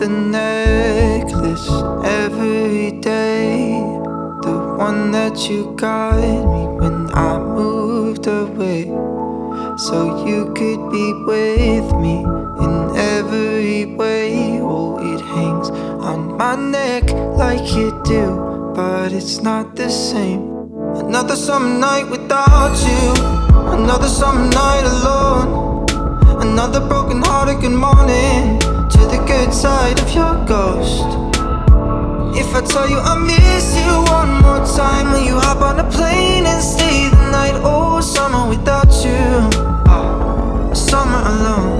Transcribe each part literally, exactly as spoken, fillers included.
the necklace every day, the one that you got me when I moved away, so you could be with me in every way. Oh, it hangs on my neck like you do, but it's not the same. Another summer night without you, another summer night alone, another broken hearted good morning to the good side of your ghost. If I tell you I miss you one more time, will you hop on a plane and stay the night? Oh, summer without you, oh, summer alone.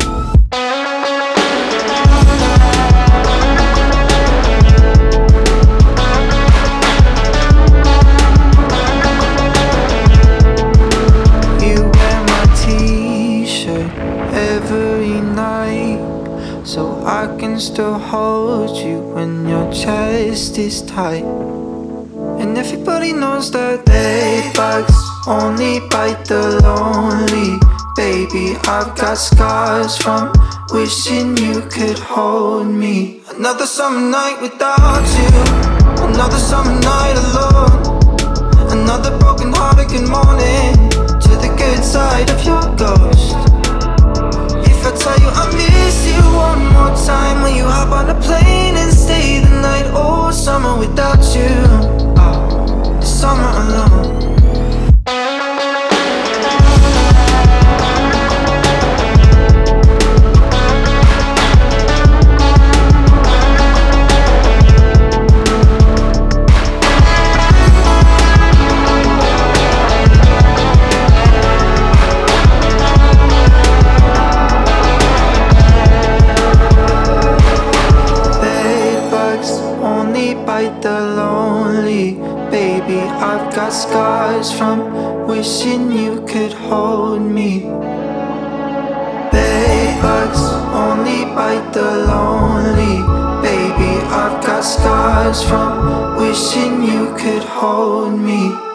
Every night, so I can still hold you when your chest is tight. And everybody knows that bedbugs only bite the lonely. Baby, I've got scars from wishing you could hold me. Another summer night without you, another summer night alone, another broken hearted good morning to the good side of your ghost. If I tell you I miss you one more time, will you hop on a plane and stay the night? Oh, summer without you, oh, summer alone. Bite the lonely. Baby, I've got scars from wishing you could hold me. Bedbugs only bite the lonely. Baby, I've got scars from wishing you could hold me.